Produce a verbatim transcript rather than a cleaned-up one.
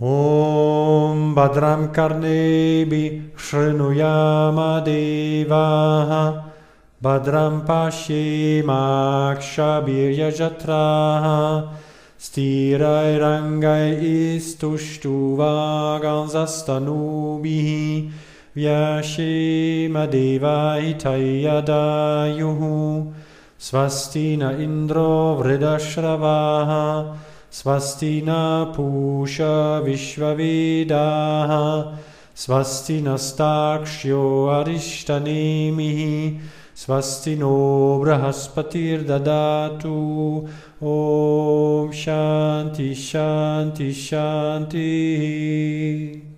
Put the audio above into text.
Om Badram Karnebi Shrunuyama Devaha Badram Pashimakshabirya Jatraha Stirai Rangai Istushtuvaganzastanubihi Vyashima Deva Hitayadayuhu Swastina Indro Vridashravaha Swastina Pusha Vishvavedaha Swastina Stakshyo Arishtanemihi Swastino Brahaspatir Dadatu Om Shanti Shanti Shanti